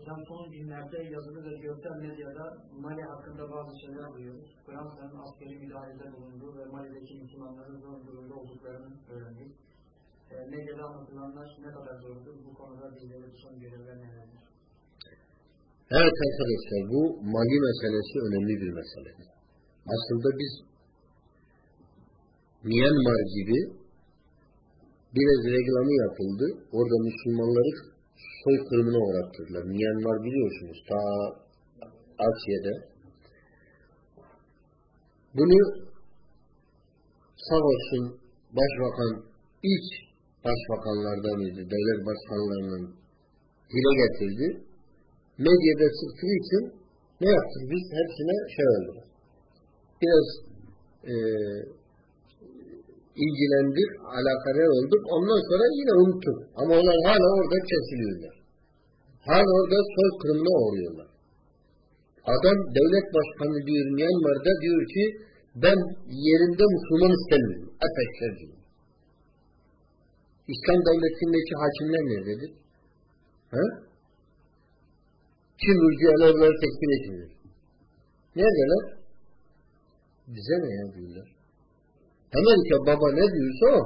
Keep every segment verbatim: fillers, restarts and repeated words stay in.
Hocam son günlerde yazılı ve görsel medyada Mali hakkında bazı şeyler duyuyoruz. Fransa'nın askeri müdahalede bulunduğu ve Mali'deki Müslümanların zor durumda olduklarını öğrendik. E, medyada anlatılanlar ne kadar doğrudur? Bu konuda bizlere son görevler nelerdir? Evet arkadaşlar, bu Mali meselesi önemli bir mesele. Aslında biz Myanmar gibi biraz reklamı yapıldı. Orada Müslümanları soykırımına uğrattırdılar. Myanmar biliyorsunuz ta Asya'da. Bunu sağ olsun başbakan ilk başbakanlardan idi. Devlet başkanlarının dile getirdi. Medyada çıktığı için ne yaptık biz? Hepsine şey oldu. Biraz e, ilgilendik, alakadar olduk. Ondan sonra yine unuttuk. Ama onlar hala orada kesiliyorlar. Hala orada soykırımına uğruyorlar. Adam devlet başkanı diyor Myanmar'da diyor ki ben yerimde Müslüman istemiyorum. Ateşler diyor. İslam devletindeki hakimler nerededir? Ha? Kim ülkelerleri tekbir etmiyor? Neredeler? Bize ne ya diyorlar. Amerika baba ne diyorsa o.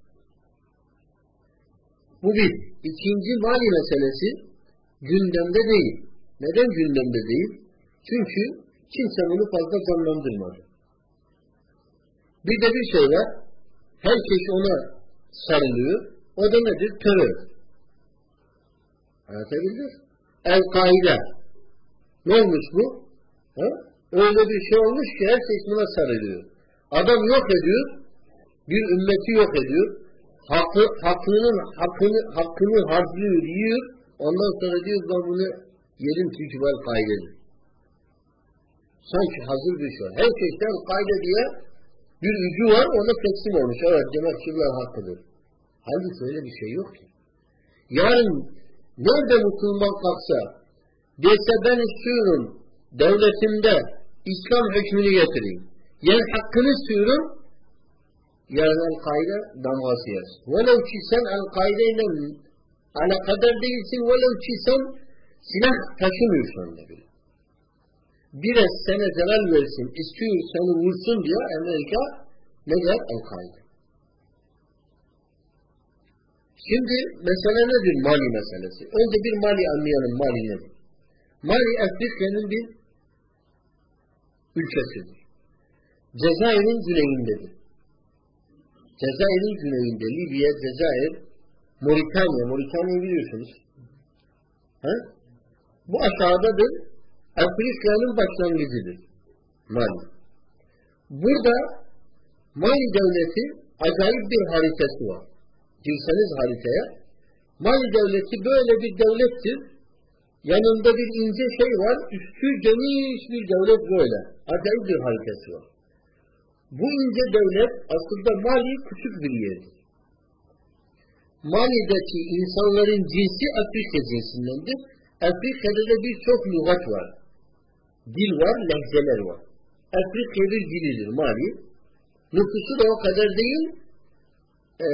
Bu bir. İkinci Mali meselesi gündemde değil. Neden gündemde değil? Çünkü kimse bunu fazla canlandırmadı. Bir de bir şey var. Herkes ona sarılıyor. O da nedir? Terör. Anlatabildik? El-Kaide. Ne olmuş bu? Ha? Öyle bir şey olmuş ki herkes buna sarılıyor. Adam yok ediyor. Bir ümmeti yok ediyor. Hakkı, hakkının, hakkını, hakkını harcıyor, yiyor. Ondan sonra diyor ben bunu yerim çünkü ben kaydedir. Sanki hazır bir şey. Herkesten kayde diye bir gücü var, ona teslim olmuş. Evet, demek ki bunlar hakkıdır. Halbuki öyle bir şey yok ki. Yarın nerede Müslüman kalksa dese ben istiyorum devletimde İslam hükmünü getireyim. Yani hakkını istiyorum yarın El-Kaide damgası yersin. Velev ki sen El-Kaide ile alakadar değilsin, velev ki sen silah taşımıyorsun da bile. Biraz sana zarar versin, istiyor seni vursun diye Amerika ne der? El-Kaide. Şimdi mesele nedir? Mali meselesi. Önce bir Mali anlayalım. Mali nedir? Mali Afrika'nın bir ülkesidir. Cezayir'in güneyindedir. Cezayir'in güneyinde Libya, Cezayir, Moritanya, Moritanya'yı biliyorsunuz. Ha? Bu aşağıdadır. Afrika'nın başlangıcıdır. Mali. Burada Mali devleti acayip bir haritası var. Girseniz haritaya, Mali devleti böyle bir devlettir. Yanında bir ince şey var, üstü geniş bir devlet böyle. Acayip bir haritası var. Bu ince devlet aslında Mali küçük bir yerdir. Mali'deki insanların cinsi Afrika cinsindendir. Afrika'da da birçok lügat var. Dil var, lehzeler var. Afrika bir dilidir Mali. Nüfusu da o kadar değil. Ee,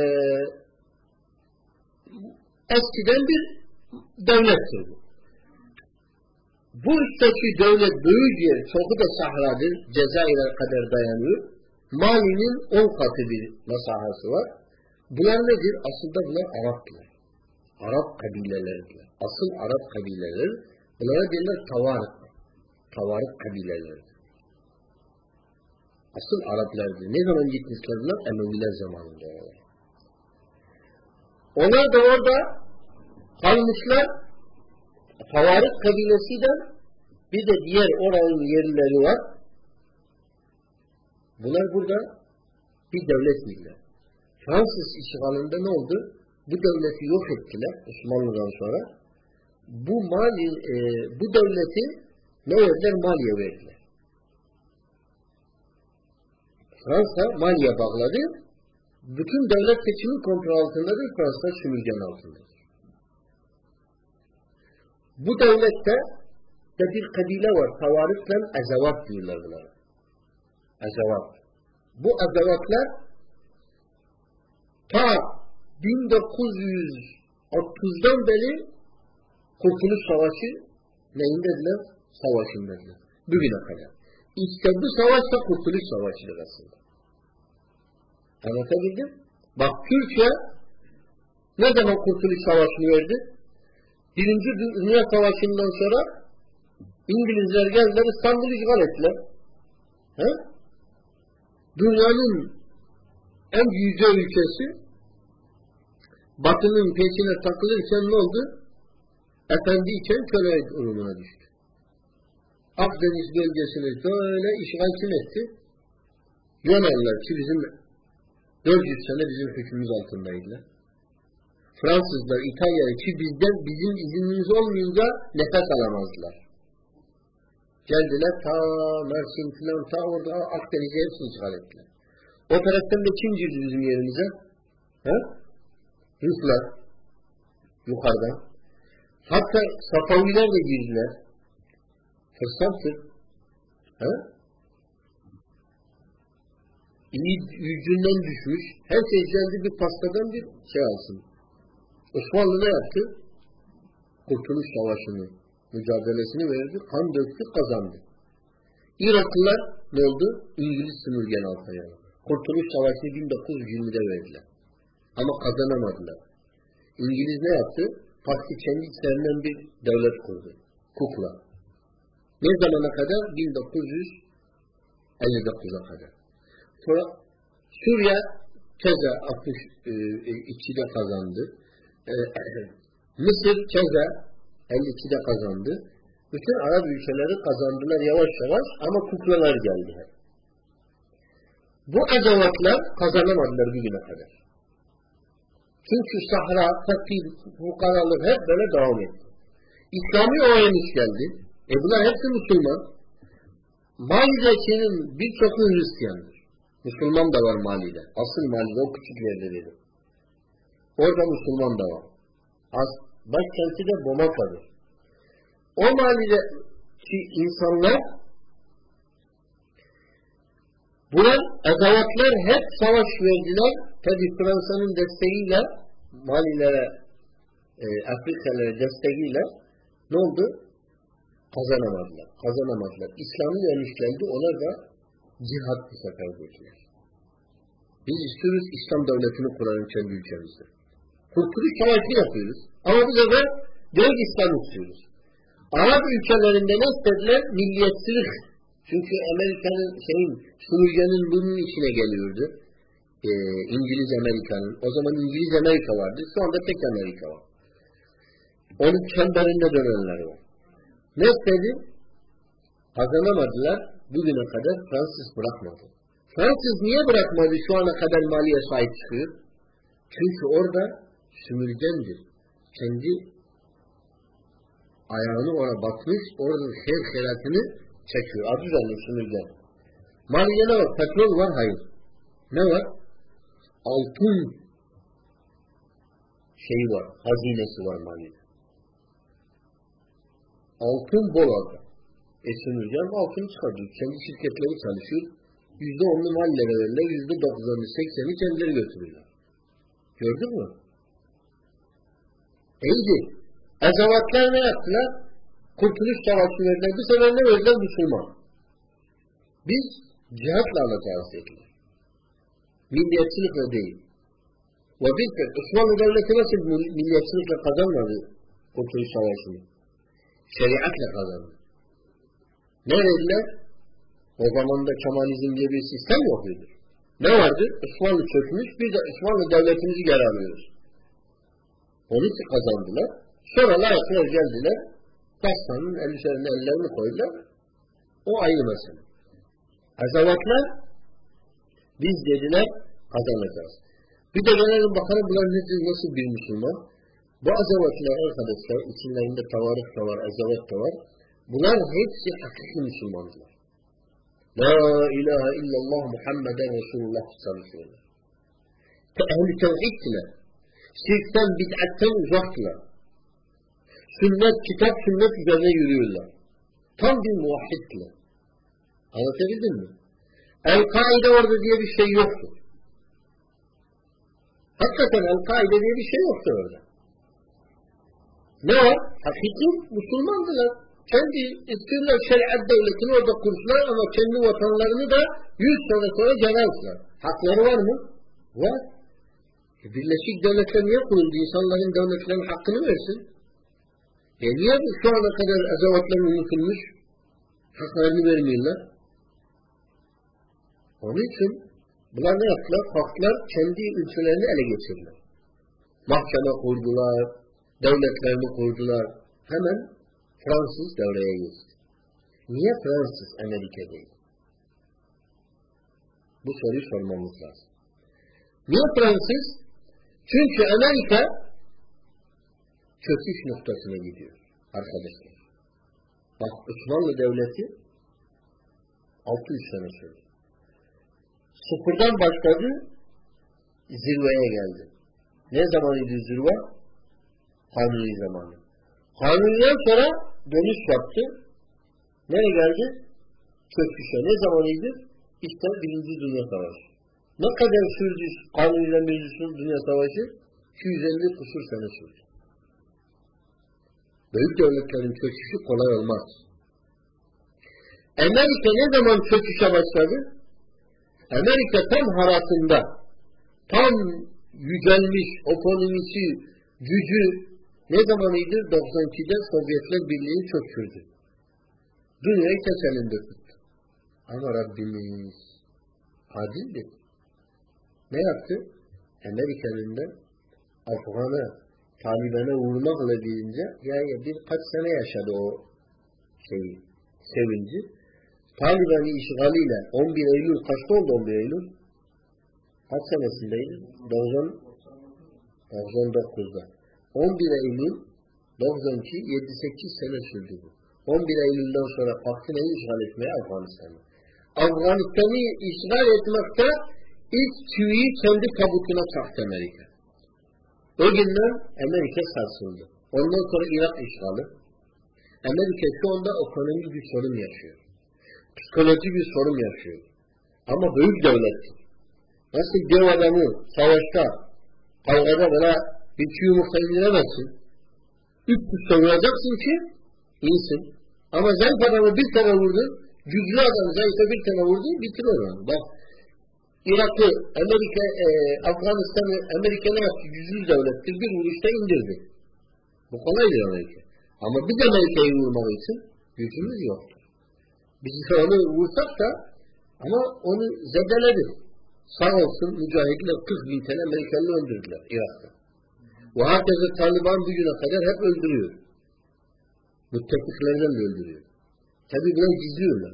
eskiden bir devlettir bu. Bu üstteki devlet büyük yer, çoğu da sahradır, Cezayir'e kadar dayanıyor. Mali'nin on katı bir mesahası var. Bunlar nedir? Aslında bunlar Araplar. Arap kabileleridir. Asıl Arap kabileleri, bunlara derler Tavarık. Tavarık kabileleridir. Asıl Araplardır. Ne zaman gitmişler bunlar? Emeviler zamanında. Onlar da orada kalmışlar. Tavarık kabilesinden bir de diğer oranın yerlileri var. Bunlar burada bir devlet bildiler. Fransız işgalinde ne oldu? Bu devleti yok ettiler Osmanlı'dan sonra. Bu Mali, e, bu devleti ne verdiler? Mali'ye verdiler. Fransa Mali'ye bağladı. Bütün devlet seçimi kontrol altındadır. Fransa sömürgen altındadır. Bu devlette de bir kabile var. Tavarıkla Ezevat diyorlar bunlara. Ezevat. Bu Ezevatlar ta bin dokuz yüz otuzdan beri Kurtuluş Savaşı neyin dediler? Savaşın dediler. Bugüne kadar. İşte bu savaş da Kurtuluş Savaşı'dır aslında. Anlatabildim? Bak Türkiye ne zaman Kurtuluş Savaşı'nı verdi? Birinci Dünya Savaşı'ndan sonra İngilizler geldiler, İstanbul'u işgal ettiler. He? Dünyanın en yüce ülkesi Batı'nın peşine takılırken ne oldu? Efendi iken köle durumuna düştü. Akdeniz bölgesini böyle işgal kim etti? Yunanlılar ki bizim dört yüz sene bizim hükmümüz altındaydılar. Fransızlar, İtalyalı ki bizden bizim iznimiz olmayınca nefes alamazdılar. Geldiler ta Mersin filan ta orada Akdeniz'e hepsini işgal ettiler. O taraftan da kim girdi bizim yerimize? He? Ruslar. Yukarıdan. Hatta Safaviler de girdiler. Fırsattır. He? İyi yüzünden düşmüş. Her şey geldi bir pastadan bir şey alsın. Osmanlı ne yaptı? Kurtuluş Savaşı'nı, mücadelesini verdi. Kan döktü, kazandı. Iraklılar ne oldu? İngiliz sömürgen altına. Kurtuluş Savaşı'nı bin dokuz yüz yirmide verdiler. Ama kazanamadılar. İngiliz ne yaptı? Parti kendi içlerinden bir devlet kurdu. Kukla. Ne zamana kadar? bin dokuz yüz elli dokuza kadar. Sonra Suriye keza altmış ikide kazandı. Mısır keza elli ikide kazandı. Bütün Arap ülkeleri kazandılar yavaş yavaş ama kuklalar geldi. Bu azavatlar kazanamadılar bugüne kadar. Çünkü Sahra, fakir, fukaralık hep böyle devam etti. İslami öğreniş geldi. E bunlar hepsi Müslüman. Mali'dekinin birçoku Hristiyandır. Müslüman da var Mali'de. Asıl Mali'de o küçük yerde dedi. Orada Müslüman da var. As, başkenti de Bomaka'dır. O Mali'deki insanlar buna azavatlar hep savaş verdiler. Tabi Fransa'nın desteğiyle Malilere, e, Afrikalara desteğiyle ne oldu? Kazanamadılar. Kazanamadılar. İslam'ın önüşlendi. Onlar da cihat bir sefer götürdüler. Biz istiyoruz İslam devletini kuralım kendi ülkemizde. Kurtuluş savaşı yapıyoruz. Ama bu sefer direkt İslam istiyoruz. Arap ülkelerinde ne istediler? Milliyetçilik. Çünkü Amerika'nın şeyin, sömürgenin bunun içine geliyordu. Ee, İngiliz Amerika'nın. O zaman İngiliz Amerika vardı. Şu anda tek Amerika var. Onun çemberinde dönenler var. Ne istedi? Kazanamadılar. Bugüne kadar Fransız bırakmadı. Fransız niye bırakmadı? Şu ana kadar Mali'ye sahip çıkıyor. Çünkü orada sömürgendir. Kendi ayağını ona batmış, orada her şeratını çekiyor. Adı üzerinde sömürgen. Mali'de ne var? Petrol var? Hayır. Ne var? Altın şeyi var. Hazinesi var Mali'de. Altın bol orada. E sömürgen altını çıkartıyor. Kendi şirketleri çalışıyor. Yüzde onlu Mali'lere verirler. Yüzde doksanı, sekseni kendileri götürürler. Gördün mü? İyiydi. Azavatlar ne yaptılar? Kurtuluş Savaşı verdiler. Bu sefer ne verdiler? Müslüman. Biz cihatla alacağız dediler. Milliyetçilikle değil. Ve biz de Osmanlı Devleti nasıl milliyetçilikle kazanmadı Kurtuluş Savaşı'nı? Şeriatla kazandı. Ne dediler? O zaman da Kemalizm diye bir sistem yokuydu. Ne vardı? Osmanlı çökmüş, biz de Osmanlı Devletimizi geri alıyoruz. Onun için kazandılar. Sonra layıklar geldiler, pastanın elbiselerine ellerini koydular. O ayrı mesele. Azavatlar, biz dediler, kazanacağız. Bir de gelelim bakalım bunlar nedir, nasıl bir Müslüman? Bu azavatlar arkadaşlar, içlerinde tavarık da var, azavat da var. Bunlar hepsi hakiki Müslümanlar. La ilahe illallah Muhammeden Resulullah çalışıyorlar. Ehl-i tevhiddiler. Şirkten, bid'atten uzaktılar. Sünnet, kitap, sünnet üzerine yürüyorlar. Tam bir muvahhiddiler. Anlatabildim mi? El-Kaide orada diye bir şey yoktu. Hakikaten El-Kaide diye bir şey yoktu orada. Ne var? hakiki Müslümandılar. Kendi istiyorlar şeriat devletini orada kursular ama kendi vatanlarını da yüz sene sonra celalsınlar. Hakları var mı? Var. E Birleşik Devletler niye kuruldu? İnsanların devletlerin hakkını versin. E niye şu ana kadar ezavatlar unutulmuş? Haklarını vermiyorlar. Onun için bunlar ne yaptılar? Kalktılar kendi ülkelerini ele geçirdiler. Mahkeme kurdular, devletlerini kurdular. Hemen Fransız devreye geçti. Niye Fransız Amerika değil? Bu soruyu sormamız lazım. Niye Fransız? Çünkü Amerika çöküş noktasına gidiyor arkadaşlar. Bak Osmanlı Devleti altı yüz sene sürdü. Sıfırdan başladı, zirveye geldi. Ne zamanıydı zirve? Kanuni zamanı. Kanuni'den sonra dönüş yaptı. Nereye geldi? Çöküşe. Ne zamanıydı? İşte Birinci Dünya Savaşı. Ne kadar sürdü Kanuni'den Birinci Dünya Savaşı? iki yüz elli kusur sene sürdü. Büyük devletlerin çöküşü kolay olmaz. Amerika ne zaman çöküşe başladı? Amerika tam harasında, tam yücelmiş, ekonomisi, gücü ne zamanıydı? doksan ikide Sovyetler Birliği çöktürdü. Dünyayı tek elinde tuttu. Ama Rabbimiz adildir. Ne yaptı? Amerika'nın da Afgan'a, Taliban'a vurmakla deyince ya birkaç sene yaşadı o şeyi, sevinci. Taliban'ı işgaliyle on bir Eylül kaçta oldu on bir Eylül? Kaç senesindeydi? doksan dokuzda. on bir Eylül doksan iki yedi sekiz sene sürdü bu. on bir Eylül'den sonra kalktı neyi işgal etmeye? Afganistan'ı. Afganistan'ı işgal etmekte ilk çiviyi kendi tabutuna çaktı Amerika. O günden Amerika sarsıldı. Ondan sonra Irak işgali. Amerika şu anda ekonomik bir sorun yaşıyor. Psikolojik bir sorun yaşıyor. Ama büyük devlettir. Nasıl dev adamı savaşta, kavgada böyle bir çiğ yumurta indiremezsin. Üç üste vuracaksın ki iyisin. Ama zayıf adamı bir tane vurdu, güçlü adam zayıfa bir tane vurdu, bitirir onu. Bak, Irak'ı, Amerika, e, Afganistan'ı, Amerika ne yaptı? Güçlü devlettir, bir vuruşta indirdi. Bu kolaydır Amerika. Ama biz Amerika'yı vurmak için gücümüz yoktur. Biz onu vursak da ama onu zedeledi. Sağ olsun mücahitler kırk bin tane Amerikalı öldürdüler Irak'ta. Ve herkese Taliban bugüne kadar hep öldürüyor. Müttefiklerden de öldürüyor. Tabi bunu gizliyorlar.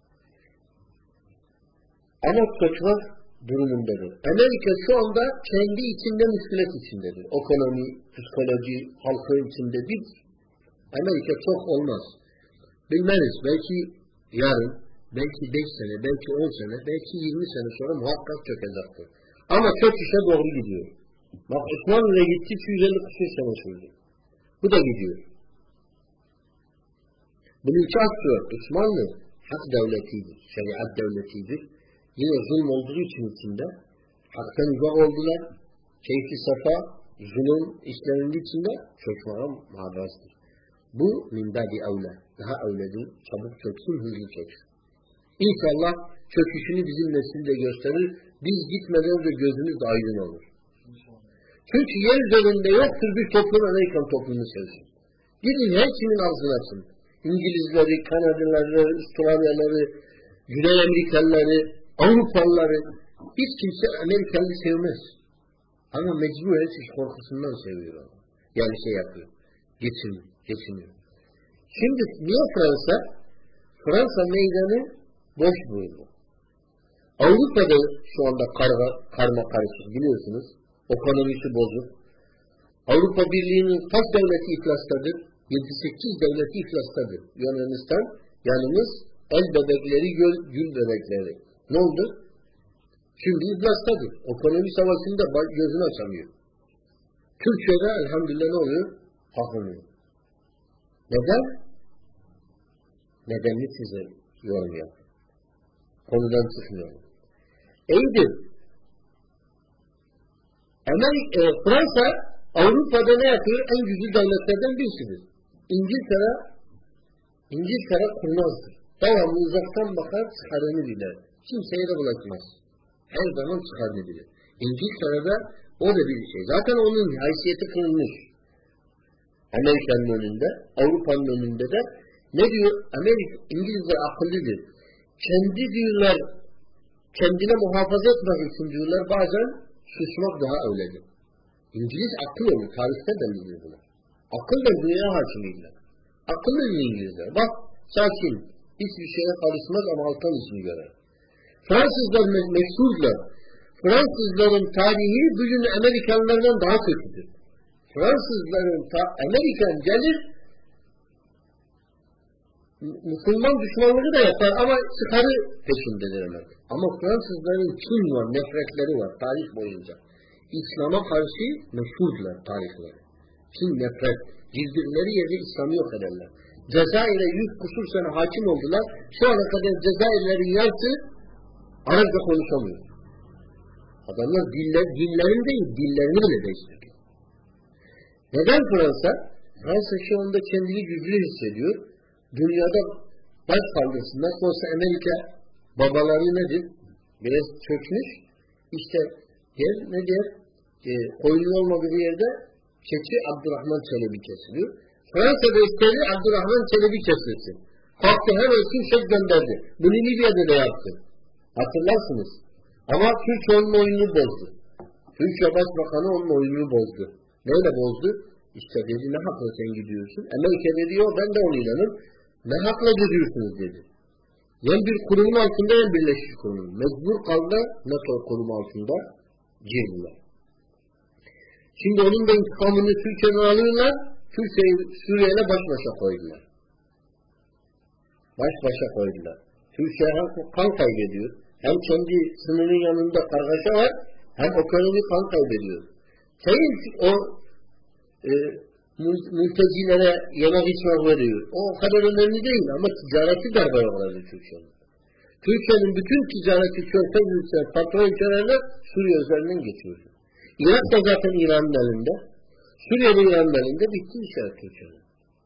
Ama çocuklar durumundadır. Amerika şu anda kendi içinde müşkilat içindedir. Ekonomi, psikoloji, halkın içinde bir Amerika çok olmaz. Bilmeniz belki yarın, belki beş sene, belki on sene, belki yirmi sene sonra muhakkak çökecektir. Ama çöküşe doğru gidiyor. Bak Osmanlı'ya gitti iki yüz elli küsur sene sürdü. Bu da gidiyor. Bunun iki aslı var. Osmanlı hak devletidir, şeriat devletidir. Yine zulm olduğu için içinde haktan uzak oldular. Keyfi safa, zulüm işlerinin içinde çökmeye muhabbazdır. Bu min badi evle. Daha evledir. Çabuk çöksün, hızlı çöksün. İnşallah çöküşünü bizim nesilde gösterir. Biz gitmeden de gözümüz de aydın olur. Çünkü yer üzerinde yoktur bir toplum Amerikan toplumu sevsin. Gidin her kimin ağzını açın. İngilizleri, Kanadalıları, Avustralyalıları, Güney Amerikalıları, Avrupalıları hiç kimse Amerikalı sevmez. Ama mecbur hiç korkusundan seviyor onu. Yani şey yapıyor. Geçiniyor. Geçiniyor. Şimdi niye Fransa? Fransa meydanı boş buyurdu. Avrupa'da şu anda karma, karma karışık biliyorsunuz. Ekonomisi bozuk. Avrupa Birliği'nin kaç devleti iflastadır? yedi sekiz devleti iflastadır. Yunanistan yalnız el bebekleri, göl, gül bebekleri. Ne oldu? Şimdi iflastadır. Ekonomi savaşında gözünü açamıyor. Türkiye'de elhamdülillah ne oluyor? Kalkınıyor. Neden? Nedenini size yorum yapın. Konudan çıkmıyorum. İyidir. Amerika, e, Fransa Avrupa'da ne yapıyor? En güçlü devletlerden birisidir. İngiltere İngiltere kurnazdır. Devamlı uzaktan bakar, çıkarını bilir. Kimseye de bulaşmaz. Her zaman çıkarını bilir. İngiltere'de o da bir şey. Zaten onun haysiyeti kırılmış. Amerika'nın önünde, Avrupa'nın önünde de ne diyor? Amerika, İngilizler akıllıdır. Kendi diyorlar, kendine muhafaza etmek için diyorlar, bazen susmak daha öyledir. İngiliz akıl olur. Tarihte de bilir bunu. Akılla dünya hakimiydiler. Akıllı İngilizler. Bak, sakin. Hiçbir şeye karışmaz ama alttan işini görer. Fransızlar me- meşhurlar. Fransızların tarihi bugün Amerikanlardan daha kötüdür. Fransızların ta- Amerikan gelir Müslüman düşmanlığı da yapar ama çıkarı peşindedir hemen. Ama Fransızların kin var, nefretleri var tarih boyunca. İslam'a karşı meşhurlar tarihleri. Kin, nefret. Girdikleri yerde İslam'ı yok ederler. Cezayir'e yüz kusur sene hakim oldular. Şu ana kadar Cezayirlerin yarısı Arapça konuşamıyor. Adamlar diller, dillerini değil, dillerini bile değiştiriyor. Neden Fransa? Fransa şu anda kendini güçlü hissediyor. Dünyada baş kaldırırsın. Nasıl olsa Amerika babaları nedir? Biraz çökmüş. İşte yer ne der? E, koyunun olmadığı yerde keçi Abdurrahman Çelebi kesiliyor. Fransa'da istedi Abdurrahman Çelebi kesilsin. Kalktı hemen Türkçe gönderdi. Bunu Libya'da da yaptı. Hatırlarsınız. Ama Türkiye onun oyununu bozdu. Türkiye Başbakanı onun oyununu bozdu. Neyle bozdu? İşte dedi ne hakla sen gidiyorsun? Amerika dedi yok ben de onu inanım. Ne hakla gidiyorsunuz dedi. Hem bir kurumun altında hem birleşik kurumun. Mecbur kaldı NATO kurumu altında girdiler. Şimdi onun da intikamını Türkiye'den alıyorlar. Türkiye'yi Suriye'yle baş başa koydular. Baş başa koydular. Türkiye hem kan kaybediyor. Hem kendi sınırın yanında kargaşa var. Hem ekonomi kan kaybediyor. Sayın o e, mültecilere yemek içmek veriyor. O, o kadar önemli değil ama ticareti darbe yokladı Türkiye'nin. Türkiye'nin bütün ticareti körfez ülkeler, patron ülkelerle Suriye üzerinden geçiyor. Irak da zaten İran'ın elinde. Suriye'de İran'ın elinde bitti işler Türkiye'nin.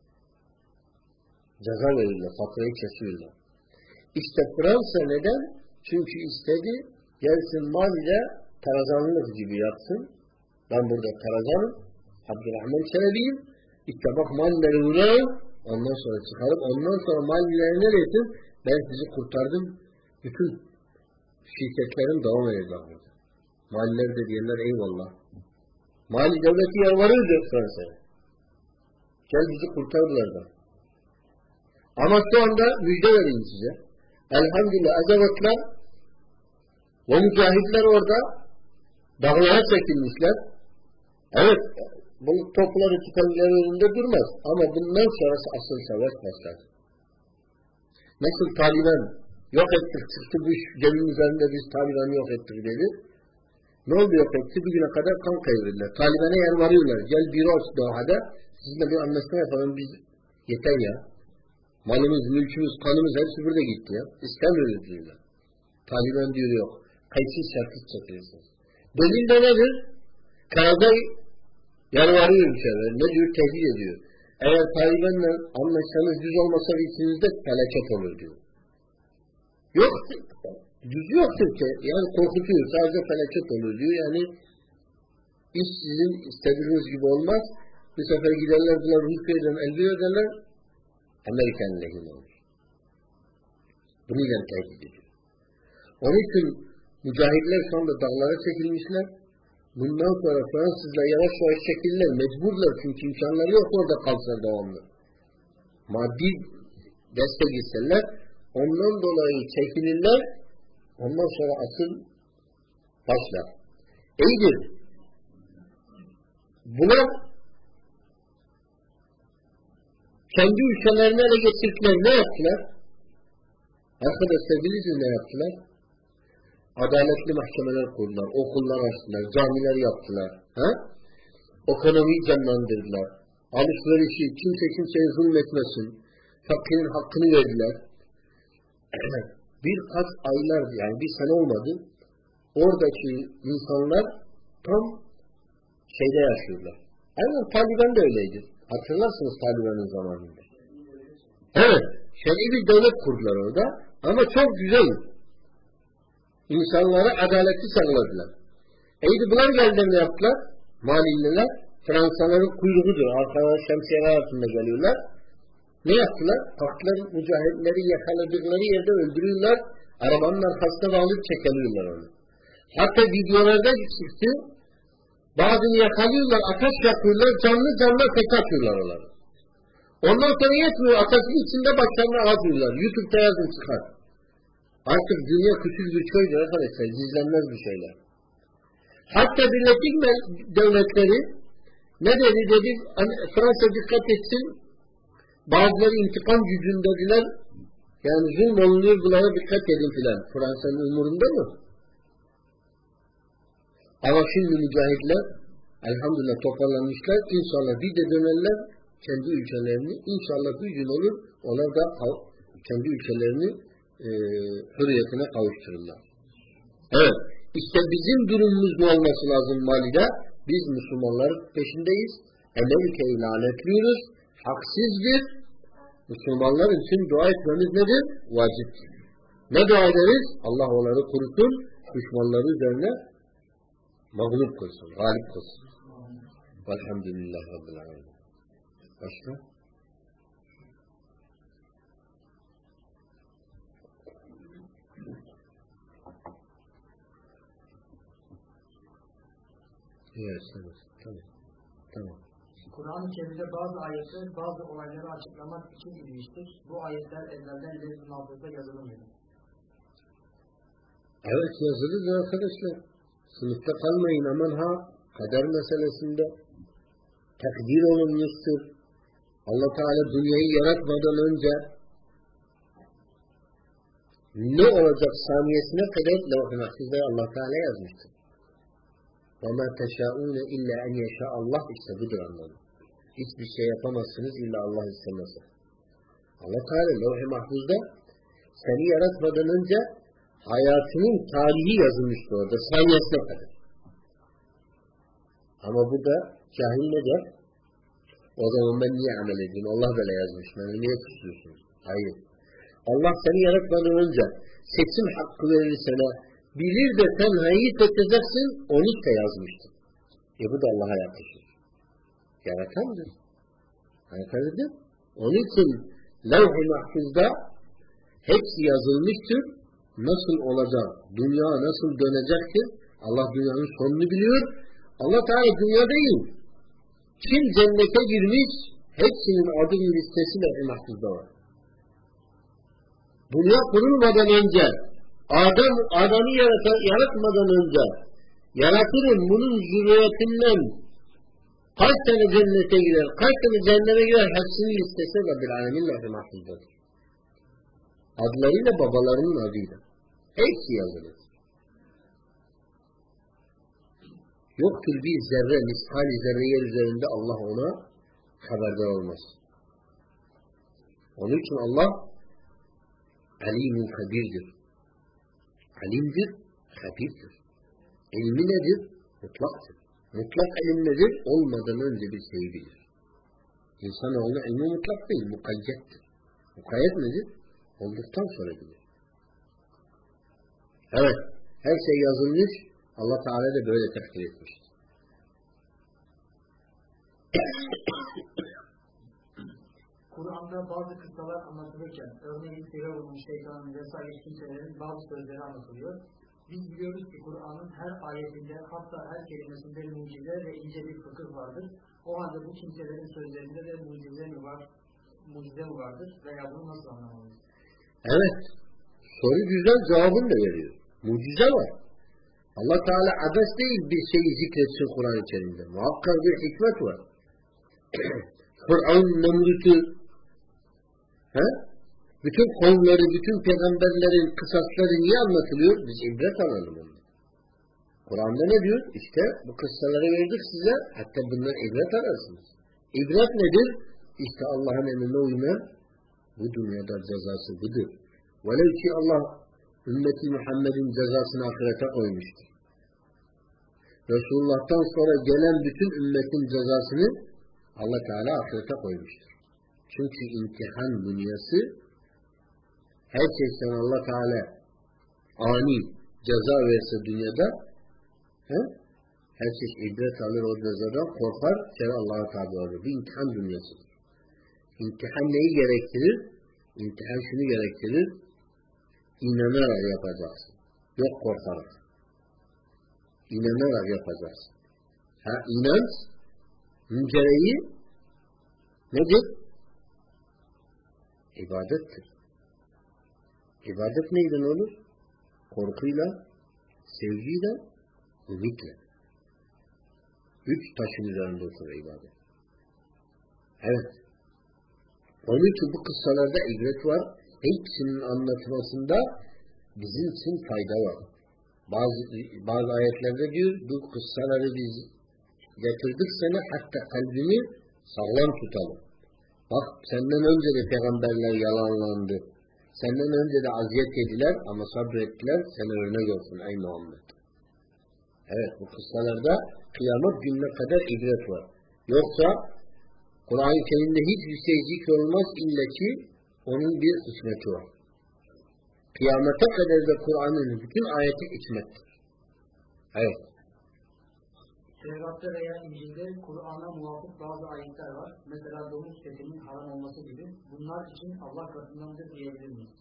Ceza verirler, faturayı kesiyorlar. İşte Fransa neden? Çünkü istedi, gelsin Mali'de tarazanlık gibi yapsın. Ben burada tarazanım, Abdurrahman Çelebi'yim. İşte bak Mali'leri vuralım, ondan sonra çıkarıp, ondan sonra Mali'leri ne desin? Ben sizi kurtardım. Bütün şirketlerim devam edecek burada. Maliler de diyenler eyvallah. Mali devleti yalvarıyordu Fransa'ya. Gel bizi kurtardılar da. Ama şu anda müjde vereyim size. Elhamdülillah Azavatlar ve mücahitler orada dağlara çekilmişler. Evet, bu topları tutanların önünde durmaz. Ama bundan sonrası asıl savaş başlar. Nasıl Taliban yok ettik, çıktı bu geminin üzerinde biz Taliban'ı yok ettik dedi. Ne oldu yok etti? Bir güne kadar kan kaybediler. Taliban'a yer varıyorlar. Gel bir olsun Doha'da sizinle bir anlaşma yapalım biz yeter ya. Malımız, mülkümüz, kanımız hepsi burada gitti ya. İstemiyoruz diyorlar. Taliban diyor yok. Kayıtsız şartsız çekilirsiniz. Delil de nedir? Karaday yalvarıyor ülkeler. Ne diyor? Tehdit ediyor. Eğer Taliban'la anlaşsanız düz olmasa içinizde felaket olur diyor. Yok. Düz yoktur ki. Yani korkutuyor. Sadece felaket olur diyor. Yani iş sizin istediğiniz gibi olmaz. Bir sefer giderler bunlar Rusya'dan elde ederler. Amerikan lehine olur. Bunu ile tehdit ediyor. Onun için mücahitler şu anda dağlara çekilmişler. Bundan sonra Fransızlar yavaş yavaş çekilirler. Mecburlar çünkü imkanları yok orada kalsa devamlı. Maddi destek isterler. Ondan dolayı çekilirler. Ondan sonra asıl başlar. İyidir. Buna kendi ülkelerini ele geçirdiler. Ne yaptılar? Arkadaşlar bilirsiniz ne yaptılar? Adaletli mahkemeler kurdular. Okullar açtılar. Camiler yaptılar. Ha? Ekonomiyi canlandırdılar. Alışverişi kimse kimseye zulmetmesin. Fakirin hakkını verdiler. Birkaç aylar yani bir sene olmadı. Oradaki insanlar tam şeyde yaşıyorlar. Aynen Taliban da öyleydi. Hatırlarsınız Taliban'ın zamanında. Evet. Şer'i bir devlet kurdular orada. Ama çok güzel. İnsanlara adaleti sağladılar. Eydi bunlar geldiler ne yaptılar? Malililer. Fransaların kuyruğudur. Arkalar şemsiyeler altında geliyorlar. Ne yaptılar? Kalktılar mücahitleri yakaladıkları yerde öldürüyorlar. Arabanın arkasına bağlayıp çekeliyorlar onu. Hatta videolarda çıktı. Bazını yakalıyorlar, ateş yapıyorlar, canlı canlı tek atıyorlar onları. Ondan sonra yetmiyor, ateşin içinde başlarına atıyorlar. YouTube'da yazın çıkar. Artık dünya küçük bir köydür arkadaşlar, gizlenmez bir şeyler. Hatta Birleşik Devletleri ne dedi dedi, Fransa dikkat etsin, bazıları intikam gücündediler, yani zulm olunuyor, bunlara dikkat edin filan. Fransa'nın umurunda mı? Ama şimdi mücahitler elhamdülillah toparlanmışlar. İnşallah bir de dönerler kendi ülkelerini. İnşallah bir gün olur. Onlar da kendi ülkelerini e, hürriyetine kavuştururlar. Evet. İşte bizim durumumuz ne olması lazım Mali'de? Biz Müslümanların peşindeyiz. Amerika'yı lanetliyoruz. Haksızdır. Müslümanlar için dua etmemiz nedir? Vaciptir. Ne dua ederiz? Allah onları kurusun. Düşmanları üzerine mağlup kılsın, galip kılsın. Velhamdülillah Rabbil Alemin. Başka? Evet, evet. Tamam. Tamam. Kur'an-ı Kerim'de bazı ayetler, bazı olayları açıklamak için inmiştir. Bu ayetler ezberden levh-i mahfuzda yazılı mıydı? Evet, yazılıdır arkadaşlar. Sınıfta kalmayın aman ha. Kader meselesinde takdir olunmuştur. Allah Teala dünyayı yaratmadan önce ne olacak saniyesine kadar levh-i mahfuzda Allah Teala yazmıştır. وَمَا تَشَاءُونَ اِلَّا اَنْ يَشَاءَ Allah işte budur anlamı. Hiçbir şey yapamazsınız illa Allah istemezse. Allah Teala levh-i mahfuzda seni yaratmadan önce hayatının tarihi yazılmıştı orada saniyesine kadar. Ama bu da cahil ne der? O zaman ben niye amel edeyim? Allah böyle yazmış. Beni niye tutuyorsunuz? Hayır. Allah seni yaratmadan önce seçim hakkı verir sana. Bilir de sen hayır seçeceksin. Onu da yazmıştır. E bu da Allah'a yakışır. Yaratandır. Yaratandır. Onun için levh-i mahfuzda hepsi yazılmıştır. Nasıl olacak? Dünya nasıl dönecektir? Allah dünyanın sonunu biliyor. Allah Teala dünya değil. Kim cennete girmiş, hepsinin adının listesi levh-i mahfuzda var. Dünya kurulmadan önce, Adam, Adem'i yaratmadan önce, yaratırım bunun zürriyetinden kaç tane cennete girer, kaç tane cennete girer, hepsinin listesi Rabbil Alemin levh-i mahfuzdadır. Adlarıyla babalarının adıyla. Hepsi yazılır. Yoktur bir zerre, miskali zerre yer üzerinde Allah ona haberdar olmaz. Onun için Allah alimun habirdir. Alimdir, habirdir. İlmi nedir? Mutlaktır. Mutlak ilim nedir? Olmadan önce bir şeyi bilir. İnsanoğlu ilmi mutlak değil, mukayyettir. Mukayyet nedir? Olduktan sonra bilir. Evet, her şey yazılmış, Allah Teala da böyle takdir etmiştir. Kur'an'da bazı kıssalar anlatılırken, örneğin Firavun'un, şeytanın vesaire kimselerin bazı sözleri anlatılıyor. Biz biliyoruz ki Kur'an'ın her ayetinde, hatta her kelimesinde mucize ve ince bir fıkıh vardır. O halde bu kimselerin sözlerinde de mucize mi var, mucize mi vardır veya bunu nasıl anlamalıyız? Evet, soru güzel, cevabını da veriyor. Mucize var. Allah Teala abes değil bir şeyi zikretsin Kur'an-ı Kerim'de. Muhakkak bir hikmet var. Kur'an, Nemrut'u, he? Bütün kavimleri, bütün peygamberlerin kısasları niye anlatılıyor? Biz ibret alalım onu. Kur'an'da ne diyor? İşte bu kıssaları verdik size, hatta bundan ibret alarsınız. İbret nedir? İşte Allah'ın emrine uymayan bu dünyada cezası budur. Velev ki Allah ümmeti Muhammed'in cezasını ahirete koymuştur. Resulullah'tan sonra gelen bütün ümmetin cezasını Allah Teala ahirete koymuştur. Çünkü imtihan dünyası her şeyden Allah Teala ani ceza verse dünyada he? Her şey ibret alır o cezadan korkar sonra Allah'a tabi olur. Bir imtihan dünyasıdır. İmtihan neyi gerektirir? İmtihan şunu gerektirir. İnanarak yapacaksın. Yok korkarak. İnanarak yapacaksın. Ha, inanç mücereyi nedir? İbadettir. İbadet neyden olur? Korkuyla, sevgiyle, ümitle. Üç taşın üzerinde oturur ibadet. Evet. Onun için bu kıssalarda ibret var. Hepsinin anlatmasında bizim için fayda var. Bazı, bazı ayetlerde diyor, bu kıssaları biz getirdik sana hatta kalbini sağlam tutalım. Bak senden önce de peygamberler yalanlandı. Senden önce de aziyet yediler ama sabrettiler. Sen örnek olsun ey Muhammed. Evet bu kıssalarda kıyamet gününe kadar ibret var. Yoksa Kur'an-ı Kerim'de hiçbir şey zikrolmaz illa ki onun bir hikmeti var. Kıyamete kadar da Kur'an'ın bütün ayeti hikmettir. Evet. Tevrat'ta veya İncil'de Kur'an'a muvafık bazı ayetler var. Mesela domuz etinin haram olması gibi. Bunlar için Allah katındandır diyebilir miyiz?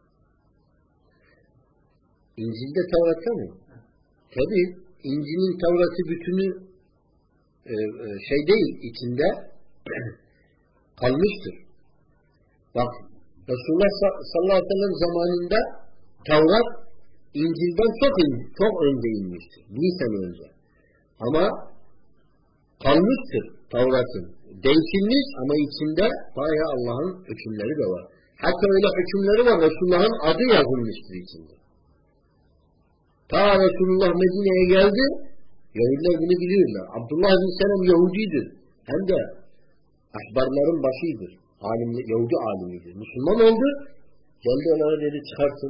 İncil'de Tevrat'ta mı? Evet. Tabi İncil'in Tevrat'ı bütünü e, e, şey değil içinde kalmıştır. Bak Resulullah sallallahu aleyhi ve sellem zamanında Tevrat İncil'den çok, in, çok önce inmiştir. Bir sene önce. Ama kalmıştır Tevrat'ın. Değişilmiş ama içinde bayağı Allah'ın hükümleri de var. Hatta öyle hükümleri var. Resulullah'ın adı yazılmıştır içinde. Ta Resulullah Medine'ye geldi. Yahudiler bunu biliyorlar. Abdullah bin Selam Yahudidir. Hem de ahbarların başıydır. Alim, Yahudi alimidir. Müslüman oldu. Geldi onlara dedi çıkarsın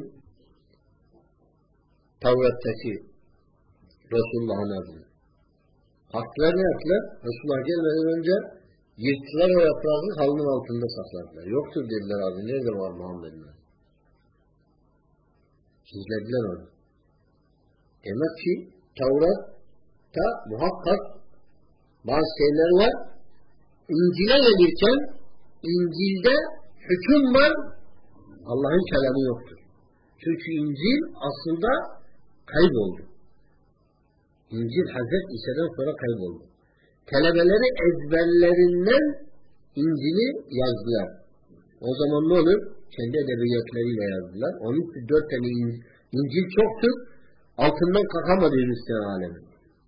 Tevrat'taki Resulullah'ın adını. Haklar ne yaptılar? Resulullah gelmeden önce yırttılar o yaprağı halının altında sakladılar. Yoktur dediler abi. Nerede var Muhammed'in? Gizlediler onu. Demek ki Tevrat'ta muhakkak bazı şeyler var. İncil'e gelirken İncil'de hüküm var. Allah'ın kelamı yoktur. Çünkü İncil aslında kayboldu. İncil Hazreti İsa'dan sonra kayboldu. Talebeleri ezberlerinden İncil'i yazdılar. O zaman ne olur? Kendi edebiyatleriyle yazdılar. Onun için dört tane İncil çoktur. Altından kalkamadı Hristiyan alemi.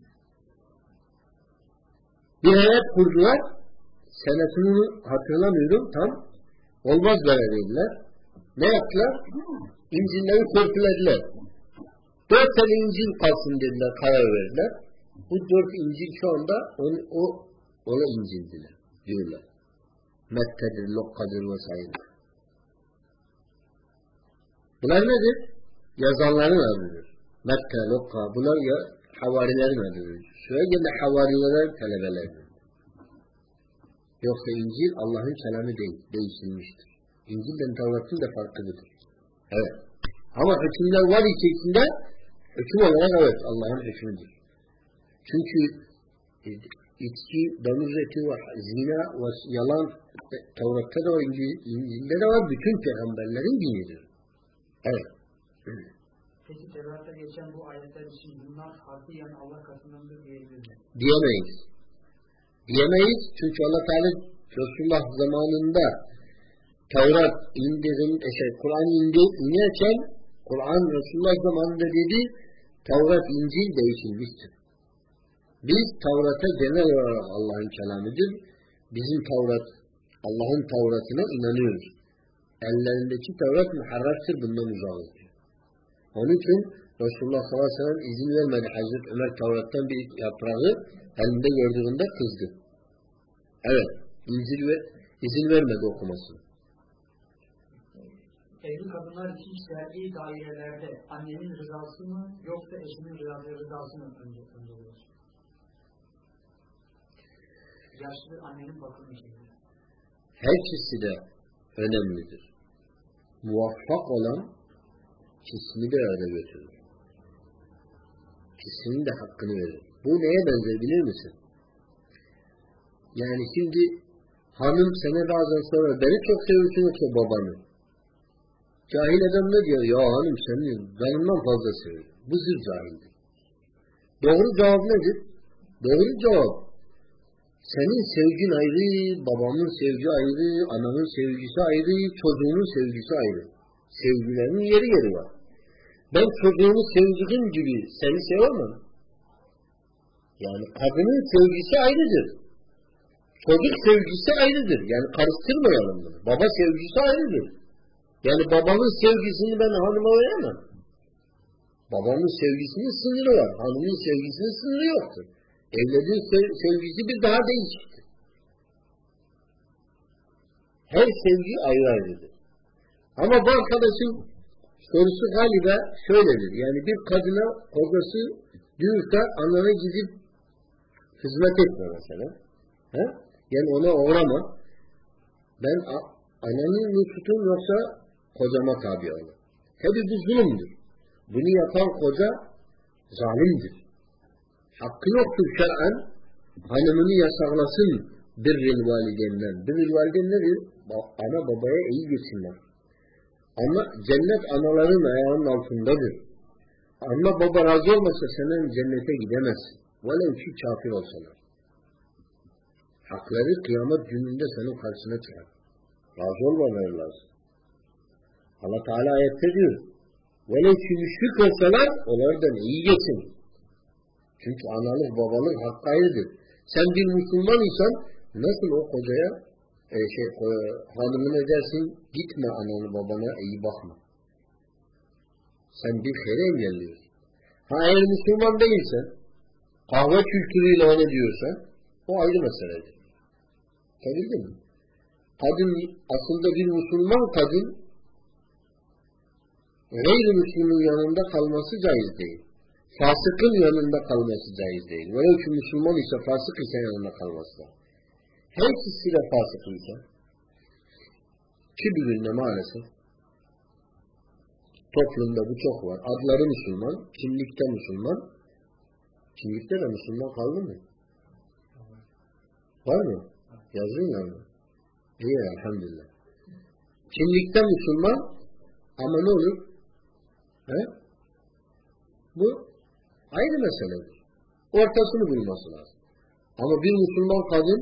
Bir hayat kurdular. Senesini hatırlamıyorum tam. Olmaz böyle dediler. Ne yaptılar? İncil'leri törpülediler. Dört tane İncil kalsın dediler, karar verdiler. Bu dört İncil şu anda on, o ona İncil'diler diyorlar. Mettedir, Lukka'dır vesaire. Bunlar nedir? Yazanların adıdır. Mette, Lukka, bunlar ya havarilerin adıdır. Şöyle gene havarilerin talebeleridir. Yoksa İncil Allah'ın kelamı değil, değişilmiştir. İncil'den Tevrat'ın da farklıdır. Evet. Ama hükümler var içerisinde hüküm olarak evet Allah'ın hükmüdür. Çünkü içki, domuz eti ve zina ve yalan Tevrat'ta da var, İncil'de de var. Bütün peygamberlerin dinidir. Evet. Peki Tevrat'ta geçen bu ayetler için bunlar harfiyen Allah katındandır diyebilir mi? Diyemeyiz. Diyemeyiz çünkü Allah Teala Resulullah zamanında Tevrat indirin, şey, Kur'an indi, inerken Kur'an Resulullah zamanında dedi Tevrat, İncil değişilmiştir. Biz Tevrat'a genel olarak Allah'ın kelamıdır. Bizim Tevrat, Allah'ın Tevrat'ına inanıyoruz. Ellerindeki Tevrat muharraftır, bundan uzağızdır. Onun için Resulullah sallallahu aleyhi ve sellem izin vermedi. Hazreti Ömer Tevrat'tan bir yaprağı elinde gördüğünde kızdı. Evet, İncil ve izin vermedi okumasını. Evli kadınlar için şer'i dairelerde annenin rızası mı yoksa eşinin rızası mı önce önce olur? yaşlı annenin bakımı için. Her ikisi de önemlidir. Muvaffak olan ikisini de öyle götürür. İkisinin de hakkını verir. Bu neye benzer bilir misin? Yani şimdi hanım sana bazen sorar, beni çok seviyorsun yoksa babanı. Cahil adam ne diyor? Ya hanım seni benimden fazla seviyor. Bu zır cahildir. Doğru cevap nedir? Doğru cevap. Senin sevgin ayrı, babamın sevgi ayrı, ananın sevgisi ayrı, çocuğunun sevgisi ayrı. Sevgilerinin yeri yeri var. Ben çocuğumu sevdiğim gibi seni sevemem. Yani kadının sevgisi ayrıdır. Çocuk sevgisi ayrıdır. Yani karıştırmayalım bunu. Baba sevgisi ayrıdır. Yani babamın sevgisini ben hanıma veremem. Babamın sevgisinin sınırı var. Hanımın sevgisinin sınırı yoktur. Evliliğin sevgisi bir daha değişiktir. Her sevgi ayrı ayrıdır. Ama bu arkadaşın sorusu galiba şöyledir. Yani bir kadına kocası diyorsa anana gidip hizmet etme mesela. He? Yani ona uğrama. Ben ananı mı tutun yoksa kocama tabi olur. Tabi bu zulümdür. Bunu yapan koca zalimdir. Hakkı yoktur şer'en hanımını yasaklasın birril validenden. Birril validen nedir? Ana babaya iyi geçinler. Ama cennet anaların ayağının altındadır. Anne baba razı olmasa senin cennete gidemezsin. Velev ki kafir olsalar. Hakları kıyamet gününde senin karşısına çıkar. Razı olmaları lazım. Allah Teala ayette diyor. Velev ki müşrik olsalar onlardan iyi geçin. Çünkü analık babalık hakkı ayrıdır. Sen bir Müslüman insan nasıl o kocaya e, şey e, hanımına dersin gitme ananı babana iyi bakma. Sen bir kere engelliyorsun. Ha eğer Müslüman değilsen kahve kültürüyle öyle diyorsan o ayrı meseledir. Tabildin mi? Kadın aslında bir Müslüman kadın gayrimüslimin yanında kalması caiz değil. Fasıkın yanında kalması caiz değil. Velev ki Müslüman ise fasık ise yanında kalması da. Her ikisi de fasık ise ki bugün maalesef toplumda bu çok var. Adları Müslüman, kimlikte Müslüman. Kimlikte de Müslüman kaldı mı? Var mı? Yazın yani. İyi elhamdülillah. Kimlikte Müslüman ama ne olur? He? Bu ayrı meseledir. Ortasını bulması lazım. Ama bir Müslüman kadın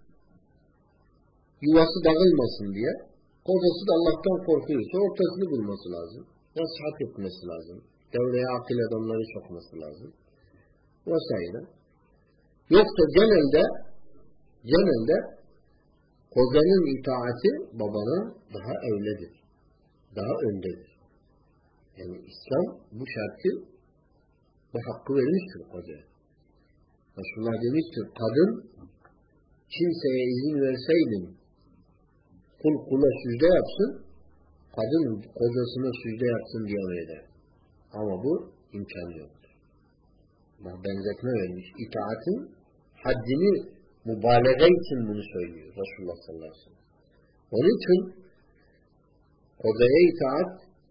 yuvası dağılmasın diye kocası da Allah'tan korkuyorsa ortasını bulması lazım. Nasihat etmesi lazım. Devreye akıl adamları sokması lazım. Vesaire. Yoksa genelde genelde kocanın itaati babana daha evledir. Daha öndedir. Yani İslam bu şartı bu hakkı vermiştir kocaya. Resulullah demiştir, kadın kimseye izin verseydin kul kula süjde yapsın, kadın kocasına süjde yapsın diye eder. Ama bu imkan yoktur. Bak benzetme vermiş. İtaatin haddini mübalağe için bunu söylüyor Resulullah sallallahu aleyhi ve sellem. Onun için kocaya itaat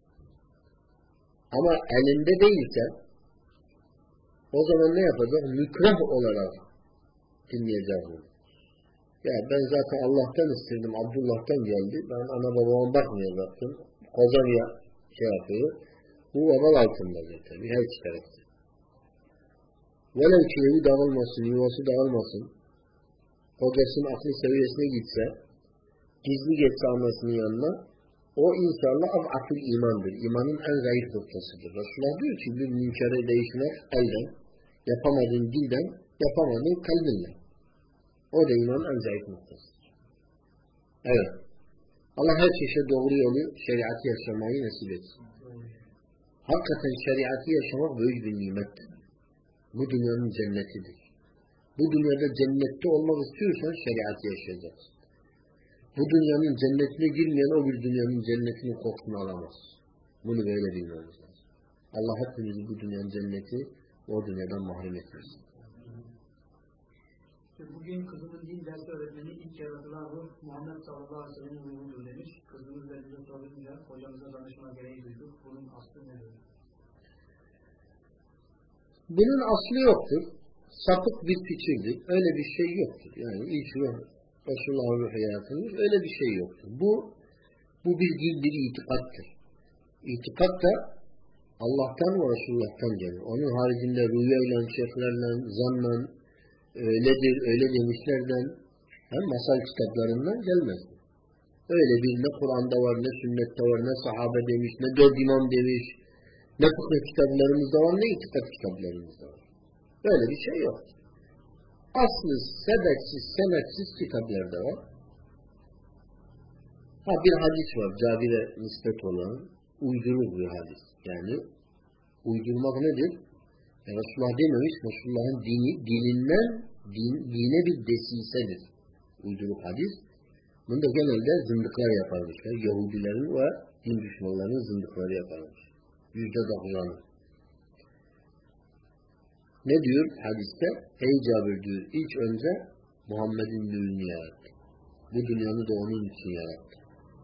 ama elinde değilse o zaman ne yapacak? Mükrah olarak dinleyecek bunu. Ya ben zaten Allah'tan istedim, Abdullah'tan geldi. Ben ana babama bakmayacaktım. Kocam ya şey yapıyor. Bu babal altında zaten. Her iki tarafta. Velev ki evi dağılmasın, yuvası dağılmasın. Kocasının aklı seviyesine gitse, gizli geçse annesinin yanına, o inşallah akıl imandır. İmanın en zayıf noktasıdır. Resulullah diyor ki bir münkere değişmek elden, yapamadığın dilden, yapamadığın kalbinle. O da imanın en zayıf noktasıdır. Evet. Allah her şeye doğru yolu, şeriatı yaşamayı nasip etsin. Hakikaten şeriatı yaşamak büyük bir nimettir. Bu dünyanın cennetidir. Bu dünyada cennette olmak istiyorsan şeriatı yaşayacaksın. Bu dünyanın cennetine girmeyen o bir dünyanın cennetinin kokusunu alamaz. Bunu böyle bilmemiz lazım. Allah hepimizi bu dünyanın cenneti o dünyadan mahrum etmesin. Bugün kızımın din dersi öğretmeni ilk yaratılan ruh Muhammed sallallahu aleyhi ve sellem'in ruhudur demiş. Kızımız da bize sorunca hocamıza danışma gereği duyduk. Bunun aslı nedir? Bunun aslı yoktur. Sapık bir fikirdir. Öyle bir şey yoktur. Yani ilk ruh Resulullah'ın ruhu yaratılmış. Öyle bir şey yoktur. Bu bu bir din, bir itikattır. İtikat da Allah'tan ve Resulullah'tan gelir. Onun haricinde rüyayla, şeyhlerle, zanla, öyledir, öyle demişlerden, hem masal kitaplarından gelmez. Öyle bir ne Kur'an'da var, ne sünnette var, ne sahabe demiş, ne dört imam demiş, ne fıkıh kitaplarımızda var, ne itikat kitaplarımızda var. Böyle bir şey yok. Aslı sebetsiz, senetsiz kitaplarda var. Ha bir hadis var, Cabir'e nispet olan, uyduruk bir hadis. Yani uydurmak nedir? E Resulullah dememiş, Resulullah'ın dini, dilinden din, dine bir desisedir. Uyduruk hadis. Bunu da genelde zındıklar yaparmışlar. Yahudilerin ve din düşmanlarının zındıkları yaparmış. Yüzde doksanı. Ne diyor hadiste? Ey Cabir diyor, ilk önce Muhammed'in nurunu yarattı. Bu dünyanı da onun için yarattı.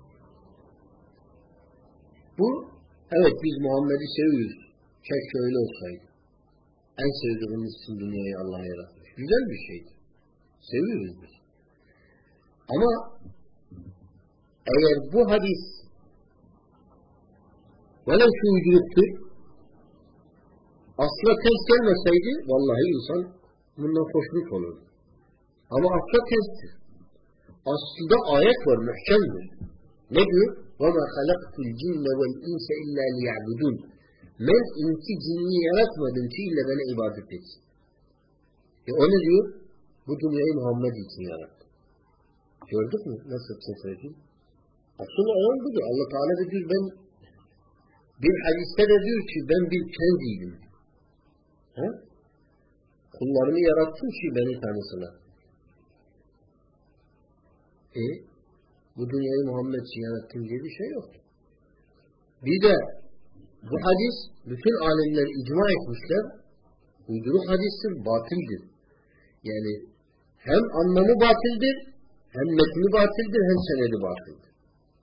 Bu, evet biz Muhammed'i seviyoruz. Keşke öyle olsaydı. En sevdiğimiz için dünyayı Allah yaratmış. Güzel bir şeydi. Seviyoruz biz. Ama eğer bu hadis velev şu uyduruktur, asla ters gelmeseydi vallahi insan bundan hoşnut olurdu. Ama asla terstir. Aslında ayet var, muhkemdir. Ne diyor? وَمَا خَلَقْتُ الْجِنَّ وَالْاِنْسَ اِلَّا لِيَعْبُدُونَ Ben insi cinni yaratmadım ki illa bana ibadet etsin. E o ne diyor? Bu dünyayı Muhammed için yarattı. Gördük mü? Nasıl tesadüf? Aslında olan budur. Allah Teala da diyor ben bir hadiste de diyor ki ben bir kendiydim. He? Kullarını yarattım ki beni tanısınlar. E bu dünyayı Muhammed için yarattım diye bir şey yok. Bir de bu hadis bütün alimler icma etmişler. Uyduruk hadistir, batildir. Yani hem anlamı batildir, hem metni batildir, hem senedi batildir.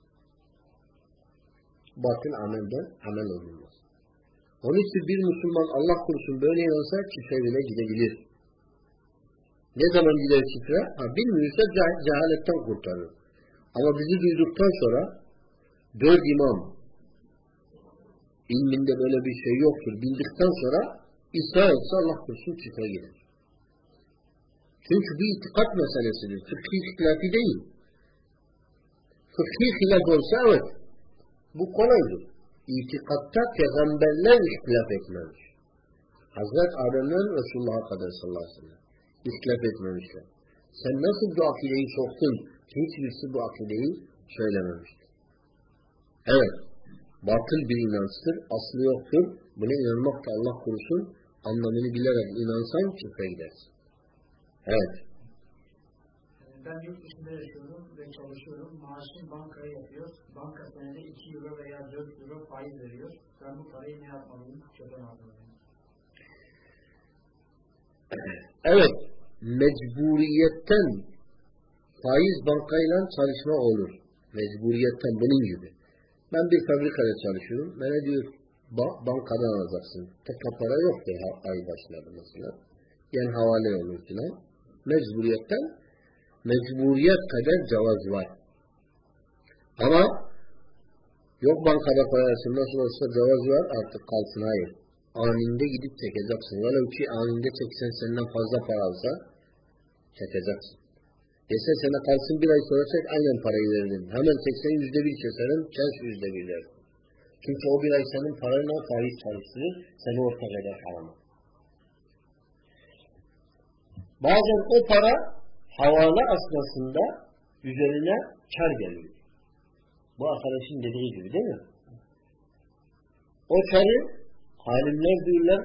Batil amelden amel olunmaz. Onun için bir Müslüman Allah korusun böyle inansa küfre bile gidebilir. Ne zaman gider küfre? Ha, bilmiyorsa cah- cehaletten kurtarır. Ama bizi duyduktan sonra dört imam ilminde böyle bir şey yoktur. Bildikten sonra ısrar etse Allah korusun küfre gider. Çünkü bu itikat meselesidir. Fıkhi ihtilafı değil. Fıkhi ihtilaf olsa evet. Bu kolaydır. İtikatta peygamberler ihtilaf etmemiş. Hazret Adem'den Resulullah'a kadar sallallahu aleyhi ve sellem ihtilaf etmemişler. Sen nasıl bu akideyi soktun? Hiçbirisi bu akideyi söylememiştir. Evet. Batıl bir inançtır. Aslı yoktur. Buna inanmak da Allah korusun anlamını bilerek inansan küfre gidersin. Evet. Ben yurt dışında yaşıyorum ve çalışıyorum. Maaşım bankaya yatıyor. Banka senede iki euro veya dört euro faiz veriyor. Ben bu parayı ne yapmalıyım? Çöpe almalıyım. Evet. Mecburiyetten faiz bankayla çalışma olur. Mecburiyetten bunun gibi. Ben bir fabrikada çalışıyorum. Bana diyor ba- bankadan alacaksın. Tekrar para yok diye ay başladı mesela. Yani havale olur filan. Mecburiyetten mecburiyet kadar cevaz var. Ama yok bankada koyarsın nasıl olsa cevaz var artık kalsın. Hayır. Aninde gidip çekeceksin. Velev ki aninde çeksen senden fazla para alsa çekeceksin. Desen sana kalsın bir ay sonra çek aynen parayı veririm. Hemen çeksen yüzde bir keserim. Kes yüzde bir der. Çünkü o bir ay senin parayla faiz çalıştırır. Seni ortak eder harama. Bazen o para havale aslasında üzerine kar geliyor. Bu arkadaşın dediği gibi değil mi? O karı alimler diyorlar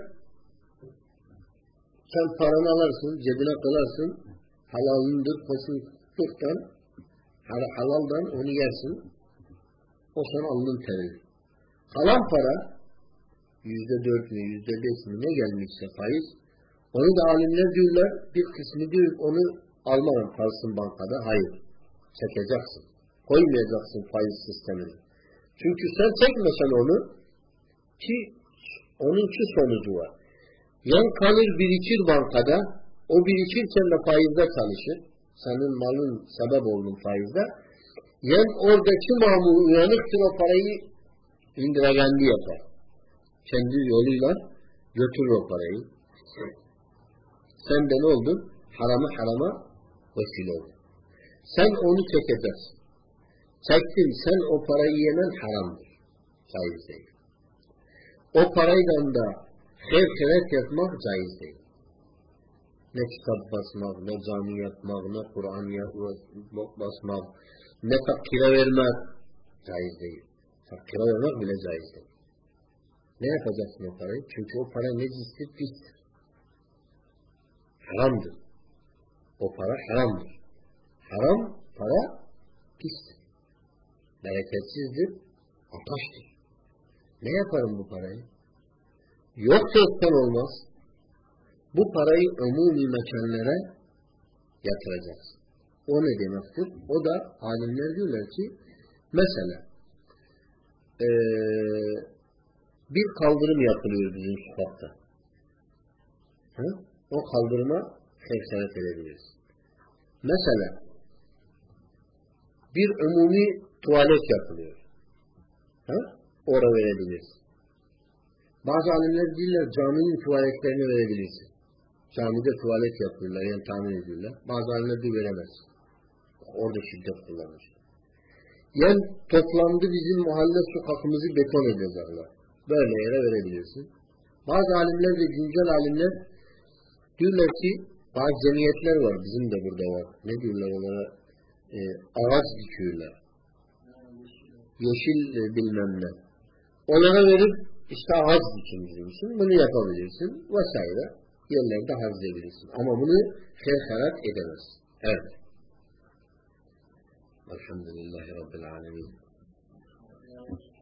sen paranı alarsın, cebine koyarsın, halalındır, koşultuktan, halaldan onu yersin, o sana alnın teridir. Kalan para, yüzde dört mü, yüzde beş mi ne gelmişse faiz, Onu da alimler diyorlar, bir kısmı diyor onu almanın kalsın bankada. Hayır. Çekeceksin. Koymayacaksın faiz sistemini. Çünkü sen çekmesen onu ki onun iki sonucu var. Yan kalır birikir bankada, o birikirken de faizde çalışır. Senin malın sebep olduğun faizde. Yan oradaki mamur uyanıktır, o parayı indiregendi yapar. Kendi yoluyla götürür o parayı. Sen de ne oldun? Harama harama vesile oldun. Sen onu çekeceksin. Çektin, sen o parayı yemen haramdır. Caiz değil. O parayla da hayır hayret yapmak caiz değil. Ne kitap basmak, ne cami yapmak, ne Kur'an basmak, ne fakkire vermek caiz değil. Fakkire vermek bile caiz değil. Ne yapacaksın o parayı? Çünkü o para necistir, pistir. Haramdır. O para haramdır. Haram para pistir. Bereketsizdir, ataştır. Ne yaparım bu parayı? Yoksa etken olmaz. Bu parayı umumi mekanlara yatıracaksın. O ne demektir? O da alimler diyorlar ki mesela ee, bir kaldırım yapılıyor bizim sokakta. Ha? O kaldırıma hevsenet edebiliriz. Mesela bir umumi tuvalet yapılıyor. Ha? Oraya verebiliriz. Bazı alimler diyorlar caminin tuvaletlerini verebilirsin. Camide tuvalet yapıyorlar, yani tahmin ediyorlar. Bazı alimler de veremez. Orada şiddet kullanır. Yani toplandı bizim mahalle sokakımızı beton edecekler. Böyle yere verebilirsin. Bazı alimler de güncel alimler diyorlar ki bazı cemiyetler var, bizim de burada var. Ne diyorlar onlara? E, ağaç dikiyorlar. Yeşil e, bilmem ne. Onlara verip işte ağaç dikiyorsun. Bunu yapabilirsin. Vesaire. Yerlerde harcayabilirsin. Ama bunu ferharat edemez. Evet. Elhamdülillahi Rabbil Alemin.